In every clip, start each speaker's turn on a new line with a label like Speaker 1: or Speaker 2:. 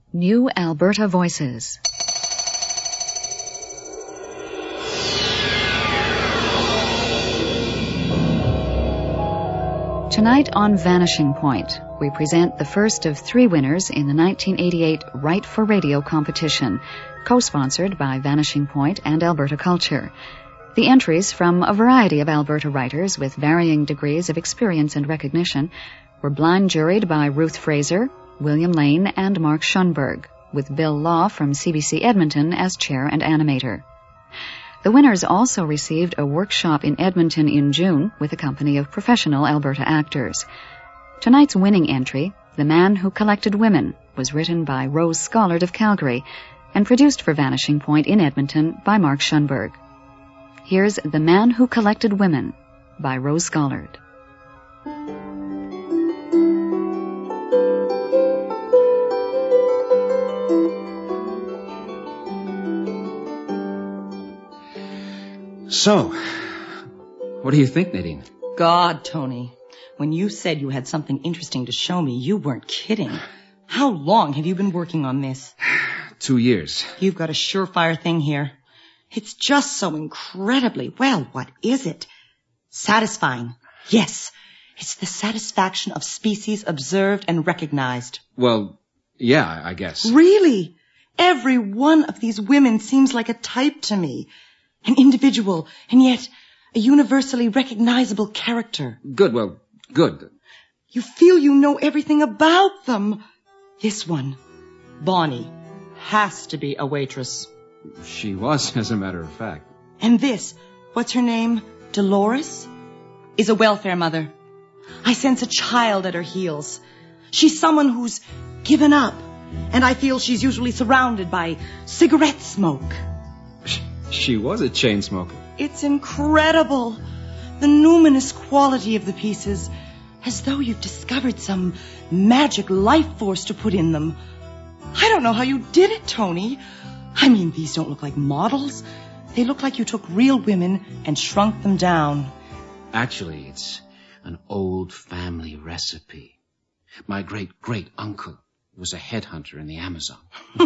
Speaker 1: New Alberta Voices. Tonight on Vanishing Point, we present the first of 3 winners in the 1988 Write for Radio competition, co-sponsored by Vanishing Point and Alberta Culture. The entries from a variety of Alberta writers with varying degrees of experience and recognition were blind juried by Ruth Fraser, William Lane, and Mark Schunberg, with Bill Law from CBC Edmonton as chair and animator. The winners also received a workshop in Edmonton in June with a company of professional Alberta actors. Tonight's winning entry, The Man Who Collected Women, was written by Rose Scollard of Calgary and produced for Vanishing Point in Edmonton by Mark Schunberg. Here's The Man Who Collected Women by Rose Scollard.
Speaker 2: So, what do you think, Nadine?
Speaker 3: God, Tony, when you said you had something interesting to show me, you weren't kidding. How long have you been working on this?
Speaker 2: 2 years.
Speaker 3: You've got a surefire thing here. It's just so incredibly, well, what is it? Satisfying. Yes, it's the satisfaction of species observed and recognized.
Speaker 2: Well, yeah, I guess.
Speaker 3: Really? Every one of these women seems like a type to me. An individual, and yet a universally recognizable character.
Speaker 2: Good, well, good.
Speaker 3: You feel you know everything about them. This one, Bonnie, has to be a waitress.
Speaker 2: She was, as a matter of fact.
Speaker 3: And this, what's her name, Dolores, is a welfare mother. I sense a child at her heels. She's someone who's given up, and I feel she's usually surrounded by cigarette smoke.
Speaker 2: She was a chain smoker.
Speaker 3: It's incredible. The numinous quality of the pieces, as though you've discovered some magic life force to put in them. I don't know how you did it, Tony. I mean, these don't look like models. They look like you took real women and shrunk them down.
Speaker 4: Actually, it's an old family recipe. My great-great-uncle was a headhunter in the Amazon.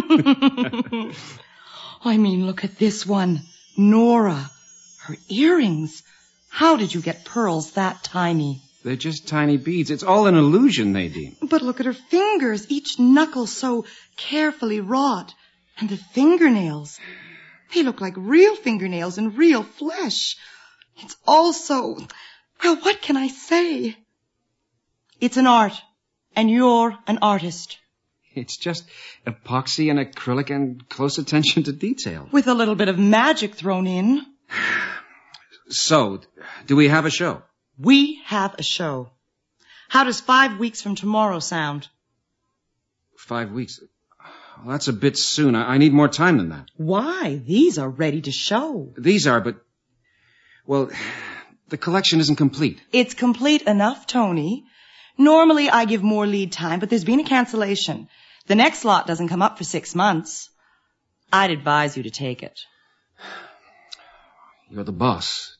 Speaker 3: I mean, look at this one. Nora. Her earrings. How did you get pearls that tiny?
Speaker 2: They're just tiny beads. It's all an illusion, Nadine.
Speaker 3: But look at her fingers. Each knuckle so carefully wrought. And the fingernails. They look like real fingernails and real flesh. It's all so... Well, what can I say? It's an art. And you're an artist.
Speaker 2: It's just epoxy and acrylic and close attention to detail.
Speaker 3: With a little bit of magic thrown in.
Speaker 2: So, do we have a show?
Speaker 3: We have a show. How does 5 weeks from tomorrow sound?
Speaker 2: 5 weeks? Well, that's a bit soon. I need more time than that.
Speaker 3: Why? These are ready to show.
Speaker 2: These are, but... Well, the collection isn't complete.
Speaker 3: It's complete enough, Tony. Normally I give more lead time, but there's been a cancellation. The next lot doesn't come up for 6 months. I'd advise you to take it.
Speaker 2: You're the boss.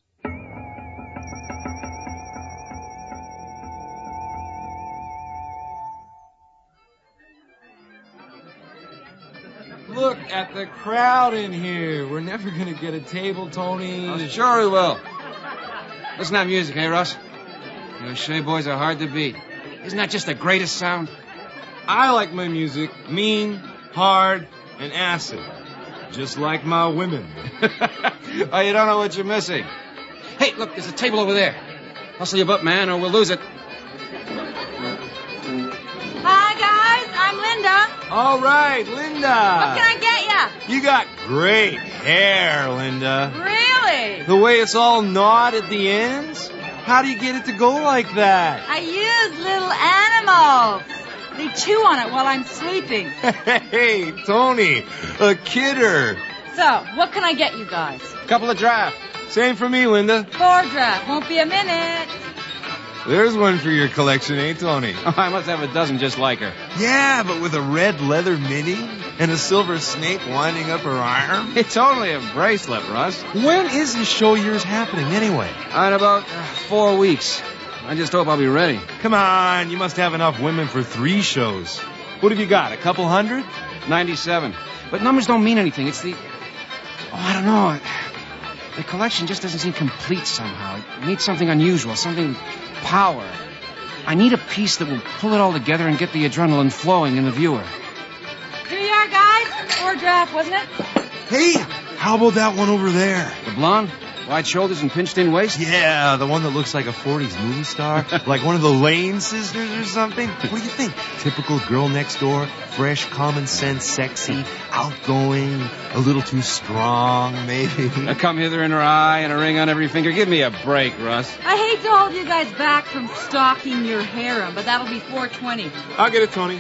Speaker 5: Look at the crowd in here. We're never going to get a table, Tony.
Speaker 2: Oh, sure we will. Listen to that music, hey, Russ? You Shea boys are hard to beat. Isn't that just the greatest sound?
Speaker 5: I like my music mean, hard, and acid. Just like my women.
Speaker 2: Oh, you don't know what you're missing. Hey, look, there's a table over there. Hustle your butt, man, or we'll lose it.
Speaker 6: Hi, guys. I'm Linda.
Speaker 5: All right, Linda.
Speaker 6: What can I get ya?
Speaker 5: You got great hair, Linda.
Speaker 6: Really?
Speaker 5: The way it's all gnawed at the ends? How do you get it to go like that?
Speaker 6: I use little animals. They chew on it while I'm sleeping.
Speaker 5: Hey, Tony, a kidder.
Speaker 6: So, what can I get you guys?
Speaker 2: Couple of draft.
Speaker 5: Same for me, Linda.
Speaker 6: 4 draft. Won't be a minute.
Speaker 5: There's one for your collection, eh, Tony?
Speaker 2: Oh, I must have a dozen just like her.
Speaker 5: Yeah, but with a red leather mini and a silver snake winding up her arm.
Speaker 2: It's only a bracelet, Russ.
Speaker 5: When is the show yours happening, anyway?
Speaker 2: In about 4 weeks. I just hope I'll be ready.
Speaker 5: Come on, you must have enough women for 3 shows. What have you got, a couple hundred?
Speaker 2: 97. But numbers don't mean anything. It's the... Oh, I don't know. The collection just doesn't seem complete somehow. It needs something unusual, something power. I need a piece that will pull it all together and get the adrenaline flowing in the viewer.
Speaker 6: Here you are, guys. Or draft, wasn't it?
Speaker 5: Hey, how about that one over there?
Speaker 2: The blonde? Wide shoulders and pinched-in waist?
Speaker 5: Yeah, the one that looks like a 40s movie star. Like one of the Lane sisters or something. What do you think? Typical girl next door, fresh, common sense, sexy, outgoing, a little too strong, maybe.
Speaker 2: A come hither in her eye and a ring on every finger. Give me a break, Russ.
Speaker 6: I hate to hold you guys back from stalking your harem, but that'll be $4.20.
Speaker 5: I'll get it, Tony.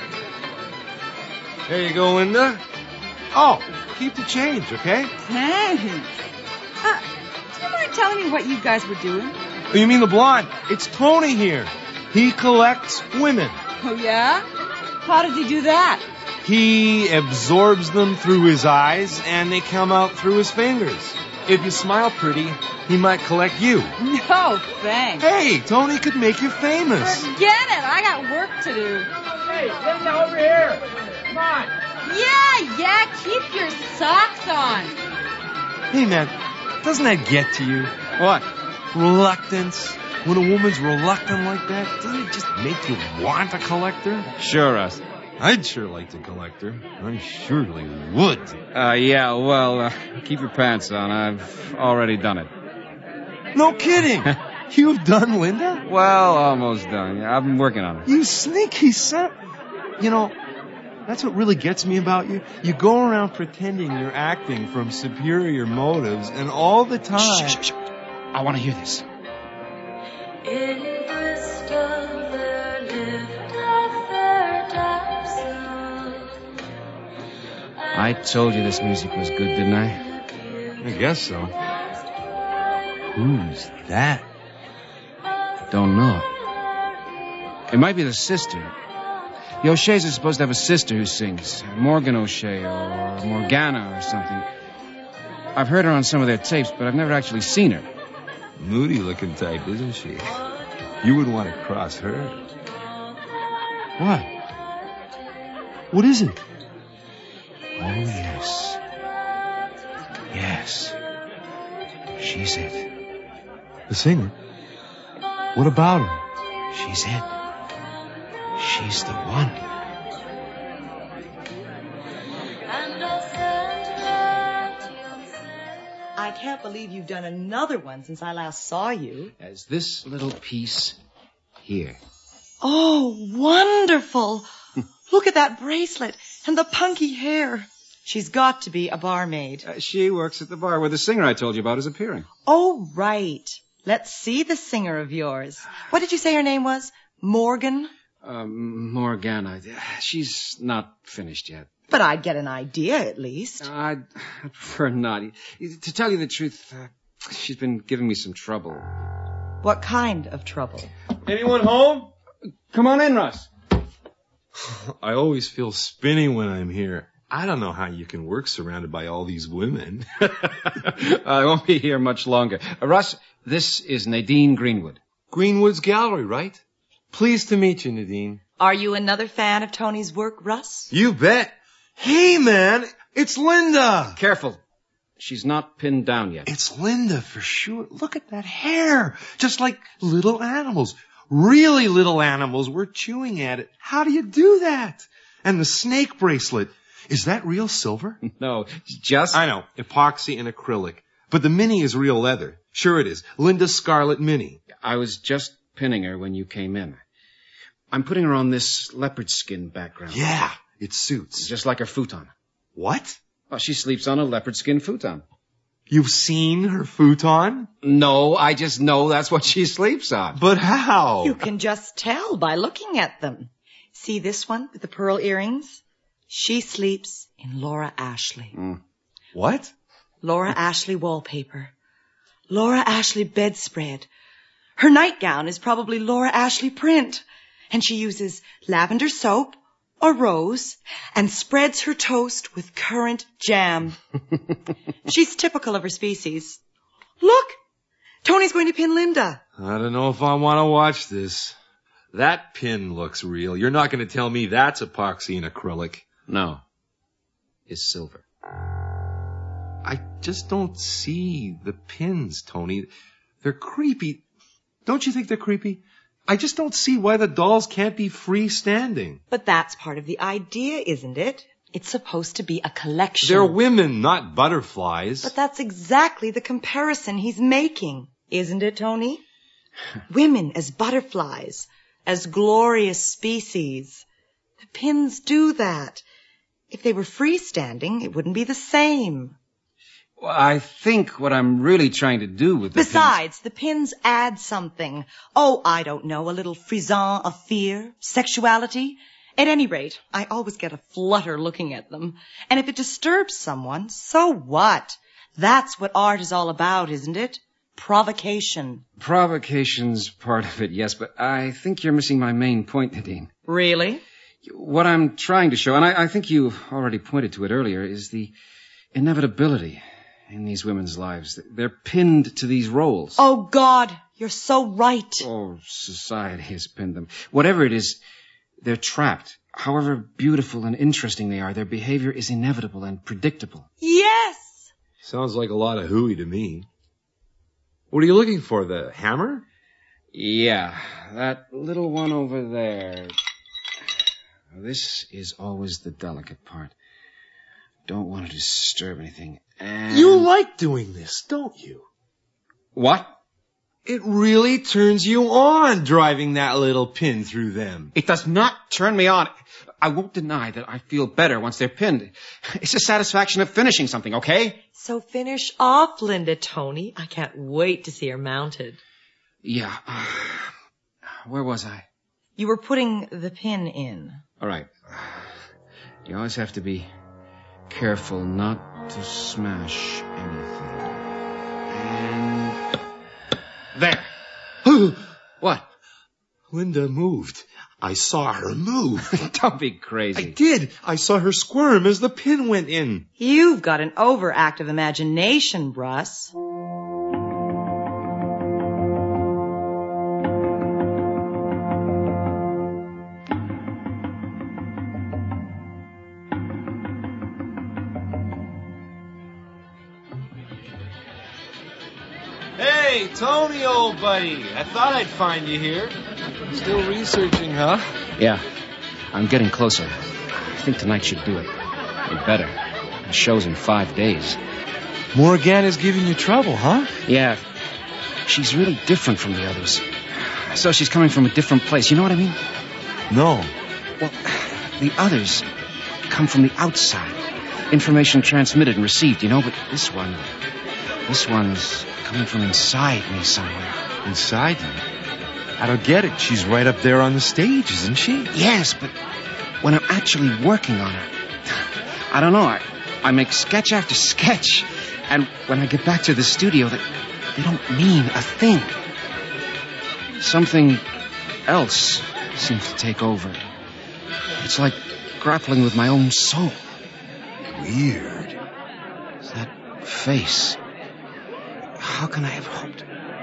Speaker 5: There you go, Linda. Oh, keep the change, okay?
Speaker 6: Thanks. Do you mind telling me what you guys were doing?
Speaker 5: Oh, you mean the blonde? It's Tony here. He collects women.
Speaker 6: Oh, yeah? How does he do that?
Speaker 5: He absorbs them through his eyes, and they come out through his fingers. If you smile pretty, he might collect you.
Speaker 6: No, thanks.
Speaker 5: Hey, Tony could make you famous.
Speaker 6: Forget it. I got work to do.
Speaker 2: Hey, Linda, over here. Come on.
Speaker 6: Yeah, keep your socks on.
Speaker 5: Hey, man, doesn't that get to you?
Speaker 2: What?
Speaker 5: Reluctance. When a woman's reluctant like that, doesn't it just make you want to collect her?
Speaker 2: Sure, Russ.
Speaker 5: I'd sure like to collect her. I surely would.
Speaker 2: Yeah, well, keep your pants on. I've already done it.
Speaker 5: No kidding. You've done Linda?
Speaker 2: Well, almost done. Yeah, I've been working on it.
Speaker 5: You sneaky son. You know, that's what really gets me about you. You go around pretending you're acting from superior motives, and all the time...
Speaker 2: Shh. I want to hear this.
Speaker 7: In Bristol there lived a fair damsel.
Speaker 2: I told you this music was good, didn't I?
Speaker 5: I guess so. Who's that?
Speaker 2: Don't know. It might be the sister. The O'Sheas are supposed to have a sister who sings. Morgan O'Shea or Morgana or something. I've heard her on some of their tapes, but I've never actually seen her.
Speaker 5: Moody-looking type, isn't she? You wouldn't want to cross her. What? What is it?
Speaker 2: Oh, yes. Yes. She's it.
Speaker 5: The singer? What about her?
Speaker 2: She's it. She's the one.
Speaker 3: I can't believe you've done another one since I last saw you.
Speaker 2: As this little piece here.
Speaker 3: Oh, wonderful. Look at that bracelet and the punky hair. She's got to be a barmaid.
Speaker 2: She works at the bar where the singer I told you about is appearing.
Speaker 3: Oh, right. Let's see the singer of yours. What did you say her name was? Morgan?
Speaker 2: Morgana. She's not finished yet.
Speaker 3: But I'd get an idea, at least.
Speaker 2: I'd prefer not. To tell you the truth, she's been giving me some trouble.
Speaker 3: What kind of trouble?
Speaker 5: Anyone home?
Speaker 2: Come on in, Russ.
Speaker 5: I always feel spinny when I'm here. I don't know how you can work surrounded by all these women.
Speaker 2: I won't be here much longer. Russ, this is Nadine Greenwood.
Speaker 5: Greenwood's Gallery, right? Pleased to meet you, Nadine.
Speaker 3: Are you another fan of Tony's work, Russ?
Speaker 5: You bet. Hey, man, it's Linda.
Speaker 2: Careful. She's not pinned down yet.
Speaker 5: It's Linda for sure. Look at that hair. Just like little animals. Really little animals were chewing at it. How do you do that? And the snake bracelet. Is that real silver?
Speaker 2: No, just...
Speaker 5: I know, epoxy and acrylic. But the mini is real leather. Sure it is. Linda's Scarlet Mini.
Speaker 2: I was just pinning her when you came in. I'm putting her on this leopard skin background.
Speaker 5: Yeah, it suits.
Speaker 2: Just like her futon.
Speaker 5: What?
Speaker 2: Well, she sleeps on a leopard skin futon.
Speaker 5: You've seen her futon?
Speaker 2: No, I just know that's what she sleeps on.
Speaker 5: But how?
Speaker 3: You can just tell by looking at them. See this one with the pearl earrings? She sleeps in Laura Ashley.
Speaker 5: What?
Speaker 3: Laura Ashley wallpaper. Laura Ashley bedspread. Her nightgown is probably Laura Ashley print. And she uses lavender soap or rose and spreads her toast with currant jam. She's typical of her species. Look! Tony's going to pin Linda.
Speaker 5: I don't know if I want to watch this. That pin looks real. You're not going to tell me that's epoxy and acrylic.
Speaker 4: No. It's silver.
Speaker 5: I just don't see the pins, Tony. They're creepy. Don't you think they're creepy? I just don't see why the dolls can't be freestanding.
Speaker 3: But that's part of the idea, isn't it? It's supposed to be a collection.
Speaker 5: They're women, not butterflies.
Speaker 3: But that's exactly the comparison he's making, isn't it, Tony? Women as butterflies, as glorious species. The pins do that. If they were freestanding, it wouldn't be the same.
Speaker 2: Well, I think what I'm really trying to do with the
Speaker 3: Besides, the pins add something. Oh, I don't know, a little frisson of fear, sexuality. At any rate, I always get a flutter looking at them. And if it disturbs someone, so what? That's what art is all about, isn't it? Provocation.
Speaker 2: Provocation's part of it, yes, but I think you're missing my main point, Nadine.
Speaker 3: Really?
Speaker 2: What I'm trying to show, and I think you already pointed to it earlier, is the inevitability in these women's lives. They're pinned to these roles.
Speaker 3: Oh, God, you're so right.
Speaker 2: Oh, society has pinned them. Whatever it is, they're trapped. However beautiful and interesting they are, their behavior is inevitable and predictable.
Speaker 3: Yes!
Speaker 5: Sounds like a lot of hooey to me. What are you looking for, the hammer?
Speaker 2: Yeah, that little one over there. This is always the delicate part. Don't want to disturb anything. And...
Speaker 5: You like doing this, don't you?
Speaker 2: What?
Speaker 5: It really turns you on, driving that little pin through them.
Speaker 2: It does not turn me on. I won't deny that I feel better once they're pinned. It's the satisfaction of finishing something, okay?
Speaker 8: So finish off Linda, Tony. I can't wait to see her mounted.
Speaker 2: Yeah. Where was I?
Speaker 3: You were putting the pin in.
Speaker 2: All right. You always have to be careful not to smash anything. And... there. What?
Speaker 5: Linda moved. I saw her move.
Speaker 2: Don't be crazy.
Speaker 5: I did. I saw her squirm as the pin went in.
Speaker 3: You've got an overactive imagination, Russ.
Speaker 5: Hey, Tony, old buddy. I thought I'd find you here. Still researching, huh?
Speaker 2: Yeah. I'm getting closer. I think tonight should do it. Or better. The show's in 5 days.
Speaker 5: Morgana's giving you trouble, huh?
Speaker 2: Yeah. She's really different from the others. So she's coming from a different place. You know what I mean?
Speaker 5: No.
Speaker 2: Well, the others come from the outside. Information transmitted and received, you know, but this one's coming from inside me somewhere.
Speaker 5: Inside you? I don't get it. She's right up there on the stage, isn't she?
Speaker 2: Yes, but when I'm actually working on her, I don't know. I make sketch after sketch, and when I get back to the studio, they don't mean a thing. Something else seems to take over. It's like grappling with my own soul.
Speaker 5: Weird.
Speaker 2: That face. How can I have hoped?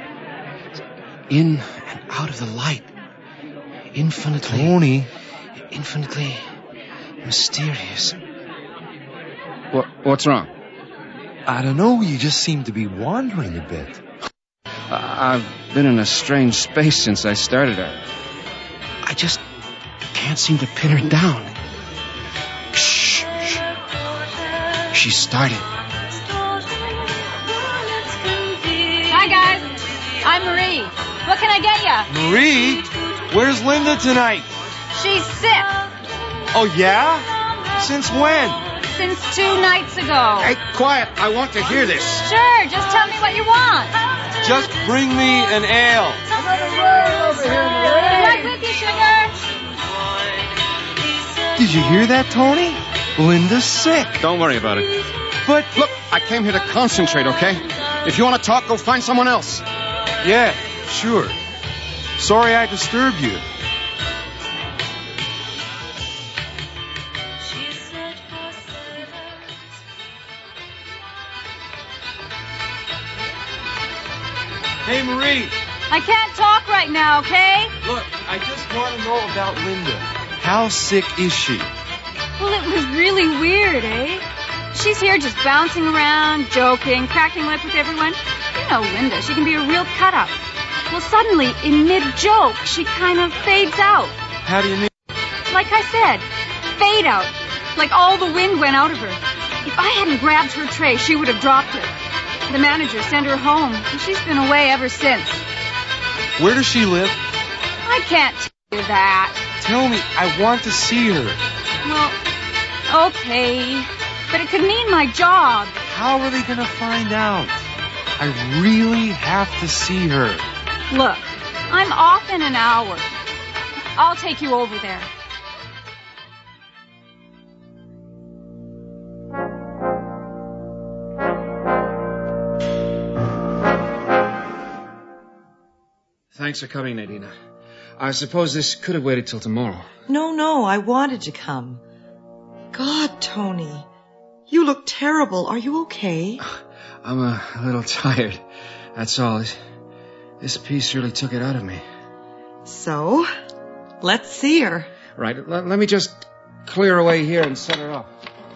Speaker 2: In and out of the light. Infinitely...
Speaker 5: Tony.
Speaker 2: Infinitely mysterious. What's wrong?
Speaker 5: I don't know. You just seem to be wandering a bit.
Speaker 2: I've been in a strange space since I started her. I just can't seem to pin her down. Shh. She started.
Speaker 6: Hi, guys. I'm Marie. What can I get you?
Speaker 5: Marie? Where's Linda tonight?
Speaker 6: She's sick.
Speaker 5: Oh, yeah? Since when?
Speaker 6: Since 2 nights ago.
Speaker 2: Hey, quiet. I want to hear this.
Speaker 6: Sure, just tell me what you want.
Speaker 5: Just bring me an ale.
Speaker 6: Good luck with you, sugar.
Speaker 5: Did you hear that, Tony? Linda's sick.
Speaker 2: Don't worry about it.
Speaker 5: But...
Speaker 2: Look, I came here to concentrate, okay? If you want to talk, go find someone else.
Speaker 5: Yeah, sure. Sorry I disturbed you. Hey, Marie,
Speaker 6: I can't talk right now, okay?
Speaker 5: Look, I just want to know about Linda. How sick is she?
Speaker 6: Well, it was really weird, eh? She's here just bouncing around, joking, cracking lip with everyone. You know Linda, she can be a real cut-up. Well, suddenly, in mid-joke, she kind of fades out.
Speaker 5: How do you mean?
Speaker 6: Like I said, fade out. Like all the wind went out of her. If I hadn't grabbed her tray, she would have dropped it. The manager sent her home, and she's been away ever since.
Speaker 5: Where does she live?
Speaker 6: I can't tell you that.
Speaker 5: Tell me, I want to see her.
Speaker 6: Well, okay. But it could mean my job.
Speaker 5: How are they going to find out? I really have to see her.
Speaker 6: Look, I'm off in an hour. I'll take you over there.
Speaker 2: Thanks for coming, Nadina. I suppose this could have waited till tomorrow.
Speaker 3: No, I wanted to come. God, Tony, you look terrible. Are you okay?
Speaker 2: I'm a little tired. That's all. This piece really took it out of me.
Speaker 3: So, let's see her.
Speaker 2: Right, let me just clear away here and set her up.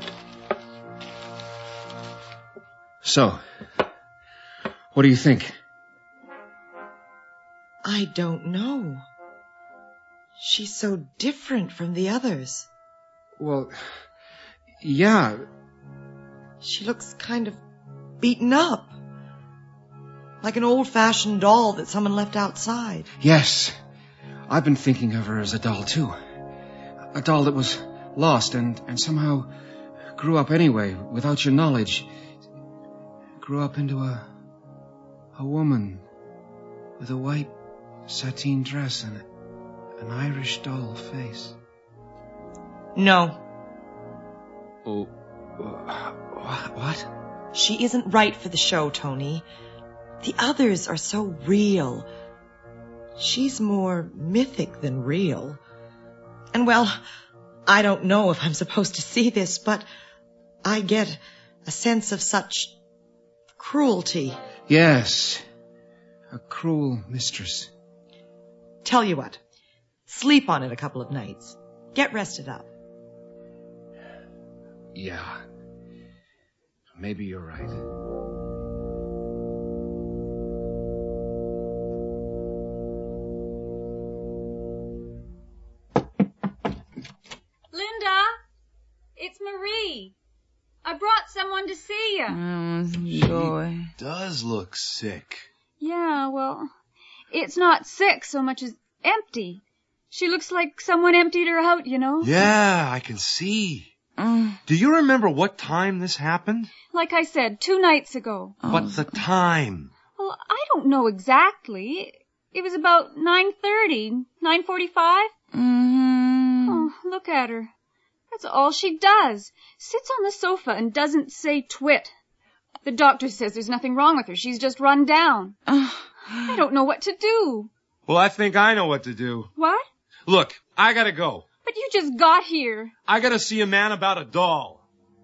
Speaker 2: So, what do you think?
Speaker 3: I don't know. She's so different from the others.
Speaker 2: Well, yeah.
Speaker 3: She looks kind of beaten up. Like an old-fashioned doll that someone left outside.
Speaker 2: Yes. I've been thinking of her as a doll, too. A doll that was lost and somehow grew up anyway, without your knowledge. Grew up into a woman with a white sateen dress and an Irish doll face.
Speaker 3: No.
Speaker 2: Oh, what?
Speaker 3: She isn't right for the show, Tony. The others are so real. She's more mythic than real. And well, I don't know if I'm supposed to see this, but I get a sense of such cruelty.
Speaker 2: Yes. A cruel mistress.
Speaker 3: Tell you what, sleep on it a couple of nights. Get rested up.
Speaker 2: Yeah. Maybe you're right.
Speaker 6: Linda, it's Marie. I brought someone to see you.
Speaker 8: Joy.
Speaker 5: Does look sick.
Speaker 6: Yeah, well, it's not sick so much as empty. She looks like someone emptied her out, you know?
Speaker 5: Yeah, I can see. Do you remember what time this happened?
Speaker 6: Like I said, 2 nights ago.
Speaker 5: But the time?
Speaker 6: Well, I don't know exactly. It was about 9:30, 9:45. Oh, look at her. That's all she does. Sits on the sofa and doesn't say twit. The doctor says there's nothing wrong with her. She's just run down. I don't know what to do.
Speaker 5: Well, I think I know what to do.
Speaker 6: What?
Speaker 5: Look, I gotta go.
Speaker 6: But you just got here.
Speaker 5: I gotta see a man about a doll.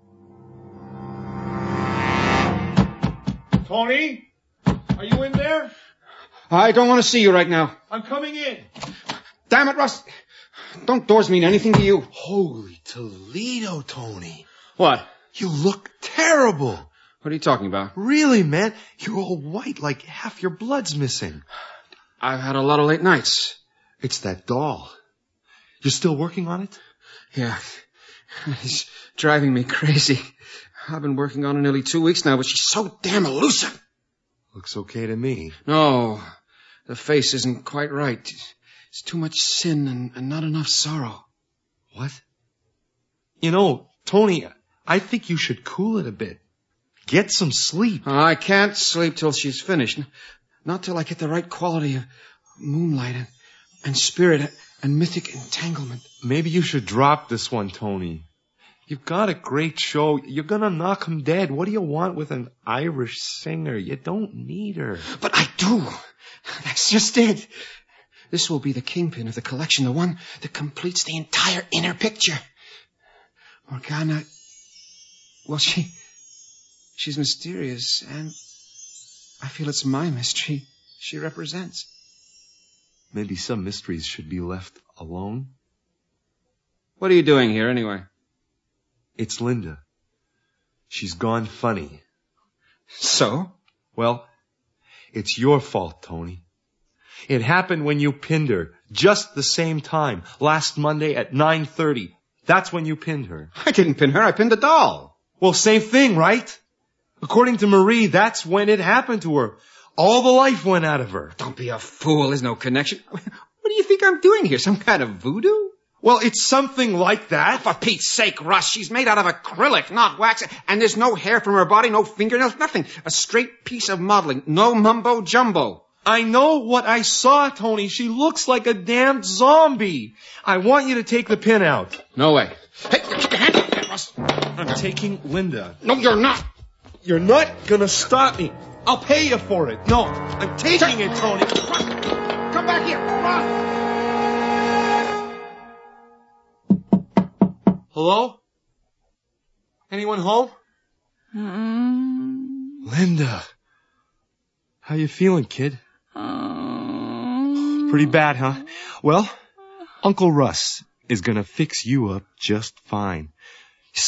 Speaker 5: Tony? Are you in there?
Speaker 2: I don't want to see you right now.
Speaker 5: I'm coming in.
Speaker 2: Damn it, Russ. Don't doors mean anything to you?
Speaker 5: Holy Toledo, Tony.
Speaker 2: What?
Speaker 5: You look terrible.
Speaker 2: What are you talking about?
Speaker 5: Really, man? You're all white, like half your blood's missing.
Speaker 2: I've had a lot of late nights.
Speaker 5: It's that doll. You're still working on it?
Speaker 2: Yeah. He's driving me crazy. I've been working on her nearly 2 weeks now, but she's so damn elusive.
Speaker 5: Looks okay to me.
Speaker 2: No, the face isn't quite right. It's too much sin and not enough sorrow.
Speaker 5: What? You know, Tony, I think you should cool it a bit. Get some sleep.
Speaker 2: I can't sleep till she's finished. Not till I get the right quality of moonlight and spirit and mythic entanglement.
Speaker 5: Maybe you should drop this one, Tony. You've got a great show. You're gonna knock him dead. What do you want with an Irish singer? You don't need her.
Speaker 2: But I do. That's just it. This will be the kingpin of the collection, the one that completes the entire inner picture. Morgana, well, she's mysterious, and I feel it's my mystery she represents.
Speaker 5: maybe some mysteries should be left alone.
Speaker 2: What are you doing here, anyway?
Speaker 5: It's Linda. She's gone funny.
Speaker 2: So?
Speaker 5: Well, it's your fault, Tony. It happened when you pinned her, just the same time, last Monday at 9:30. That's when you pinned her.
Speaker 2: I didn't pin her, I pinned the doll.
Speaker 5: Well, same thing, right? According to Marie, that's when it happened to her. All the life went out of her.
Speaker 2: Don't be a fool, there's no connection. What do you think I'm doing here, some kind of voodoo?
Speaker 5: Well, it's something like that.
Speaker 2: For Pete's sake, Russ, she's made out of acrylic, not wax. And there's no hair from her body, no fingernails, nothing. A straight piece of modeling, no mumbo-jumbo.
Speaker 5: I know what I saw, Tony. She looks like a damned zombie. I want you to take the pin out.
Speaker 2: No way. Hey, keep your hand off that, Russ.
Speaker 5: I'm taking Linda.
Speaker 2: No, you're not.
Speaker 5: You're not gonna stop me. I'll pay you for it. No, I'm taking it, Tony.
Speaker 2: Come back here, Russ.
Speaker 5: Hello? Anyone home? Linda. How you feeling, kid? Pretty bad, huh? Well, Uncle Russ is gonna fix you up just fine.